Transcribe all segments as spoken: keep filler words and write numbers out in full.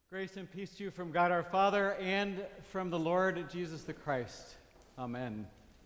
Grace and peace to you from God our Father and from the Lord Jesus the Christ. Amen.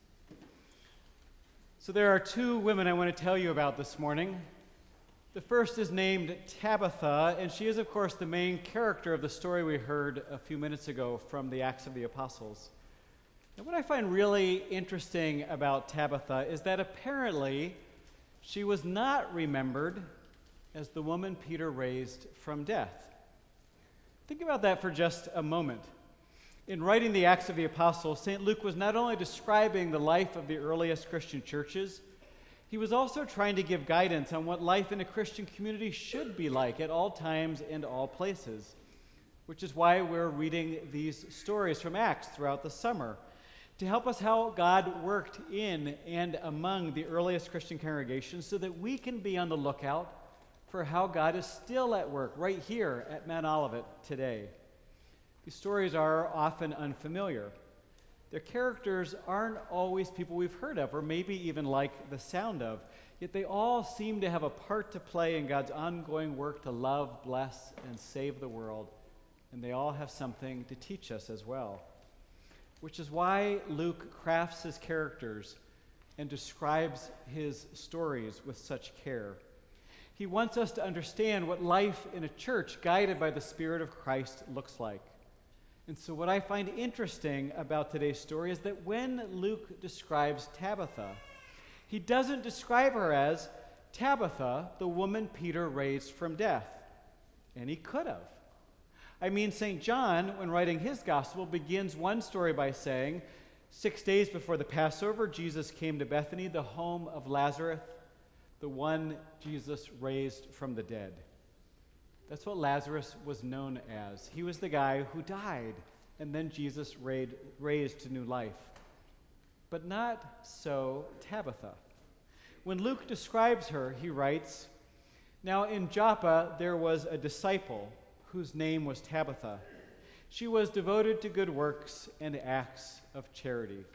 So there are two women I want to tell you about this morning. The first is named Tabitha, and she is, of course, the main character of the story we heard a few minutes ago from the Acts of the Apostles. And what I find really interesting about Tabitha is that apparently she was not remembered as the woman Peter raised from death. Think about that for just a moment. In writing the Acts of the Apostles, Saint Luke was not only describing the life of the earliest Christian churches, he was also trying to give guidance on what life in a Christian community should be like at all times and all places, which is why we're reading these stories from Acts throughout the summer, to help us how God worked in and among the earliest Christian congregations so that we can be on the lookout for how God is still at work right here at Mount Olivet today. These stories are often unfamiliar. Their characters aren't always people we've heard of or maybe even like the sound of, yet they all seem to have a part to play in God's ongoing work to love, bless, and save the world, and they all have something to teach us as well. Which is why Luke crafts his characters and describes his stories with such care. He wants us to understand what life in a church guided by the Spirit of Christ looks like. And so what I find interesting about today's story is that when Luke describes Tabitha, he doesn't describe her as Tabitha, the woman Peter raised from death. And he could have. I mean, Saint John, when writing his gospel, begins one story by saying, six days before the Passover, Jesus came to Bethany, the home of Lazarus, the one Jesus raised from the dead. That's what Lazarus was known as. He was the guy who died, and then Jesus raised, raised to new life. But not so Tabitha. When Luke describes her, he writes, "Now in Joppa there was a disciple whose name was Tabitha. She was devoted to good works and acts of charity."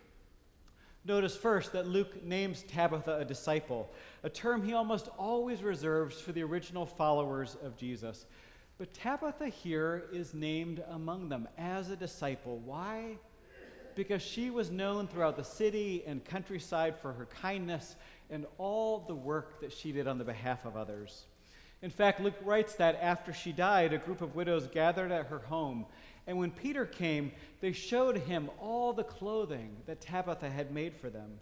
Notice first that Luke names Tabitha a disciple, a term he almost always reserves for the original followers of Jesus. But Tabitha here is named among them as a disciple. Why? Because she was known throughout the city and countryside for her kindness and all the work that she did on the behalf of others. In fact, Luke writes that after she died, a group of widows gathered at her home, and when Peter came, they showed him all the clothing that Tabitha had made for them.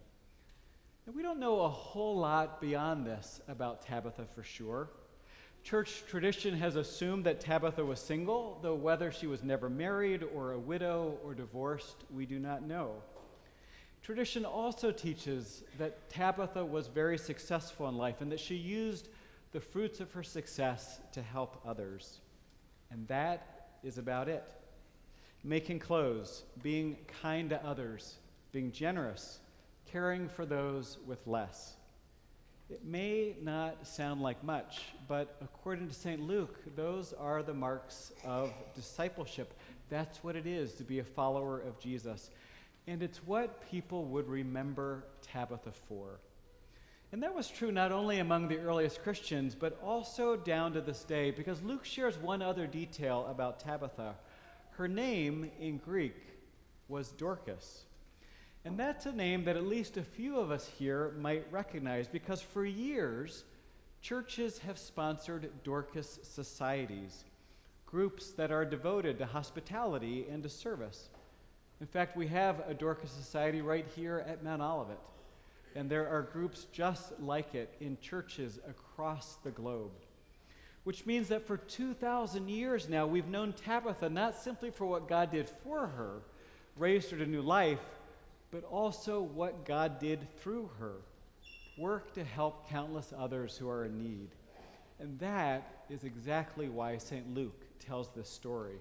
And we don't know a whole lot beyond this about Tabitha for sure. Church tradition has assumed that Tabitha was single, though whether she was never married or a widow or divorced, we do not know. Tradition also teaches that Tabitha was very successful in life and that she used the fruits of her success to help others. And that is about it. Making clothes, being kind to others, being generous, caring for those with less. It may not sound like much, but according to Saint Luke, those are the marks of discipleship. That's what it is to be a follower of Jesus. And it's what people would remember Tabitha for. And that was true not only among the earliest Christians, but also down to this day, because Luke shares one other detail about Tabitha. Her name in Greek was Dorcas. And that's a name that at least a few of us here might recognize, because for years, churches have sponsored Dorcas societies, groups that are devoted to hospitality and to service. In fact, we have a Dorcas society right here at Mount Olivet. And there are groups just like it in churches across the globe. Which means that for two thousand years now, we've known Tabitha not simply for what God did for her, raised her to new life, but also what God did through her, work to help countless others who are in need. And that is exactly why Saint Luke tells this story.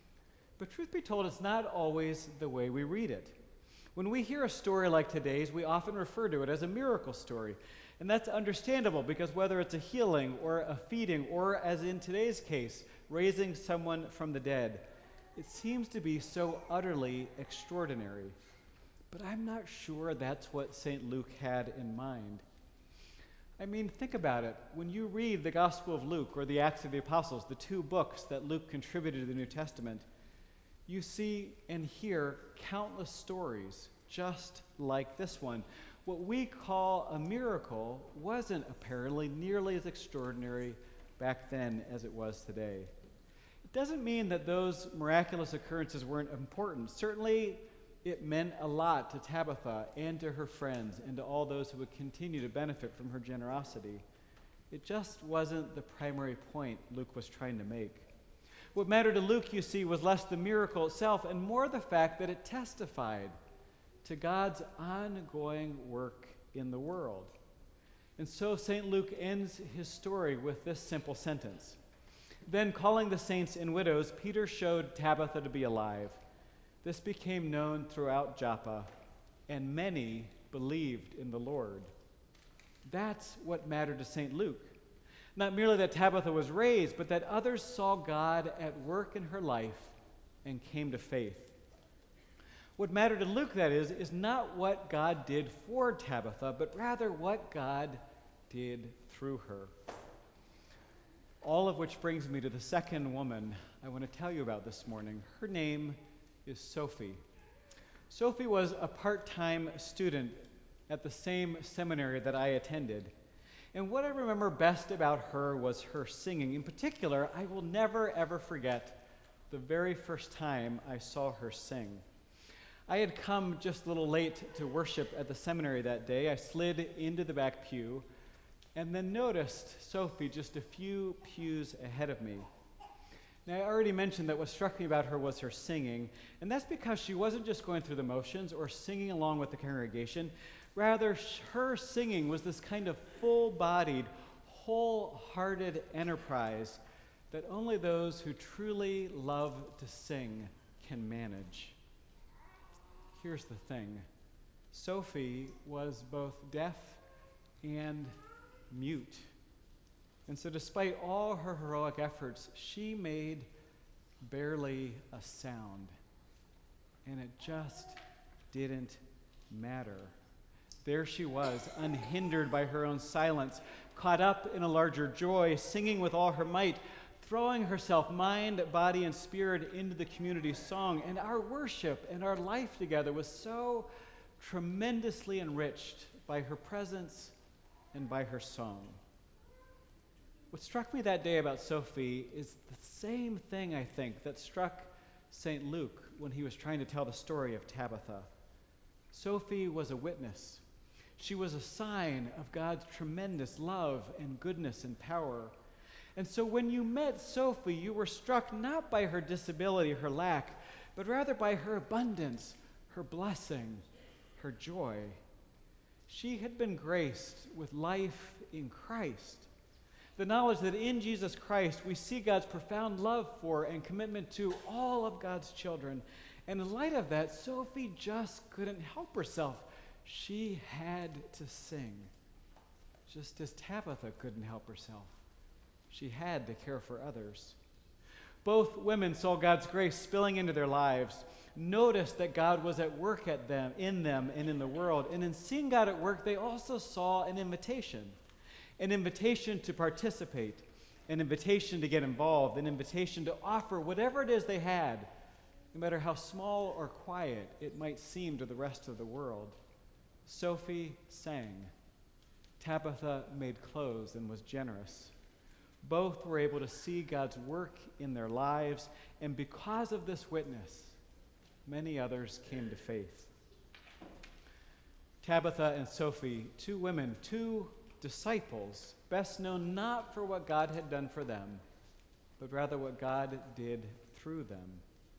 But truth be told, it's not always the way we read it. When we hear a story like today's, we often refer to it as a miracle story. And that's understandable because whether it's a healing or a feeding or, as in today's case, raising someone from the dead, it seems to be so utterly extraordinary. But I'm not sure that's what Saint Luke had in mind. I mean, think about it. When you read the Gospel of Luke or the Acts of the Apostles, the two books that Luke contributed to the New Testament, you see and hear countless stories just like this one. What we call a miracle wasn't apparently nearly as extraordinary back then as it was today. It doesn't mean that those miraculous occurrences weren't important. Certainly, it meant a lot to Tabitha and to her friends and to all those who would continue to benefit from her generosity. It just wasn't the primary point Luke was trying to make. What mattered to Luke, you see, was less the miracle itself and more the fact that it testified to God's ongoing work in the world. And so Saint Luke ends his story with this simple sentence. Then, calling the saints and widows, Peter showed Tabitha to be alive. This became known throughout Joppa, and many believed in the Lord. That's what mattered to Saint Luke. Not merely that Tabitha was raised, but that others saw God at work in her life and came to faith. What mattered to Luke, that is, is not what God did for Tabitha, but rather what God did through her. All of which brings me to the second woman I want to tell you about this morning. Her name is Sophie. Sophie was a part-time student at the same seminary that I attended. And what I remember best about her was her singing. In particular, I will never, ever forget the very first time I saw her sing. I had come just a little late to worship at the seminary that day. I slid into the back pew and then noticed Sophie just a few pews ahead of me. Now, I already mentioned that what struck me about her was her singing, and that's because she wasn't just going through the motions or singing along with the congregation. Rather, her singing was this kind of full-bodied, wholehearted enterprise that only those who truly love to sing can manage. Here's the thing. Sophie was both deaf and mute. And so despite all her heroic efforts, she made barely a sound. And it just didn't matter. There she was, unhindered by her own silence, caught up in a larger joy, singing with all her might, throwing herself, mind, body, and spirit into the community song. And our worship and our life together was so tremendously enriched by her presence and by her song. What struck me that day about Sophie is the same thing, I think, that struck Saint Luke when he was trying to tell the story of Tabitha. Sophie was a witness. She was a sign of God's tremendous love and goodness and power. And so when you met Sophie, you were struck not by her disability, her lack, but rather by her abundance, her blessing, her joy. She had been graced with life in Christ. The knowledge that in Jesus Christ we see God's profound love for and commitment to all of God's children. And in light of that, Sophie just couldn't help herself. She had to sing, just as Tabitha couldn't help herself. She had to care for others. Both women saw God's grace spilling into their lives, noticed that God was at work at them, in them, and in the world. And in seeing God at work, they also saw an invitation, an invitation to participate, an invitation to get involved, an invitation to offer whatever it is they had, no matter how small or quiet it might seem to the rest of the world. Sophie sang. Tabitha made clothes and was generous. Both were able to see God's work in their lives, and because of this witness, many others came to faith. Tabitha and Sophie, two women, two disciples, best known not for what God had done for them, but rather what God did through them.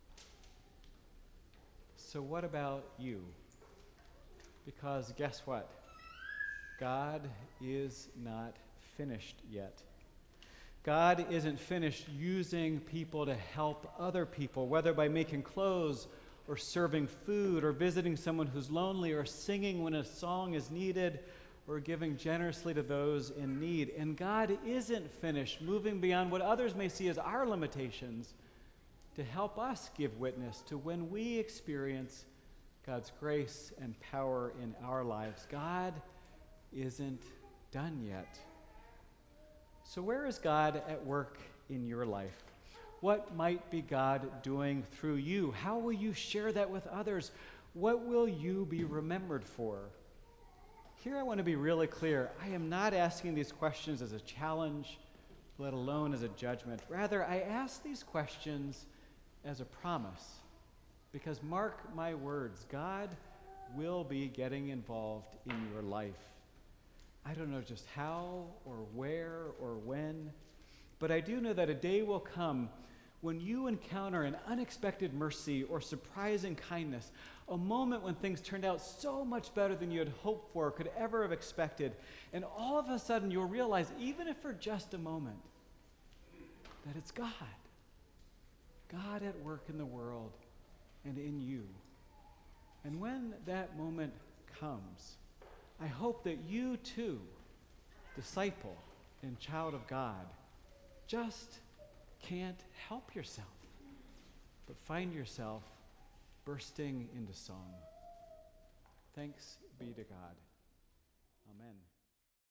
So what about you? Because guess what? God is not finished yet. God isn't finished using people to help other people, whether by making clothes or serving food or visiting someone who's lonely or singing when a song is needed or giving generously to those in need. And God isn't finished moving beyond what others may see as our limitations to help us give witness to when we experience God's grace and power in our lives. God isn't done yet. So where is God at work in your life? What might be God doing through you? How will you share that with others? What will you be remembered for? Here I want to be really clear. I am not asking these questions as a challenge, let alone as a judgment. Rather, I ask these questions as a promise. Because mark my words, God will be getting involved in your life. I don't know just how or where or when, but I do know that a day will come when you encounter an unexpected mercy or surprising kindness, a moment when things turned out so much better than you had hoped for or could ever have expected, and all of a sudden you'll realize, even if for just a moment, that it's God. God at work in the world and in you. And when that moment comes, I hope that you too, disciple and child of God, just can't help yourself, but find yourself bursting into song. Thanks be to God. Amen.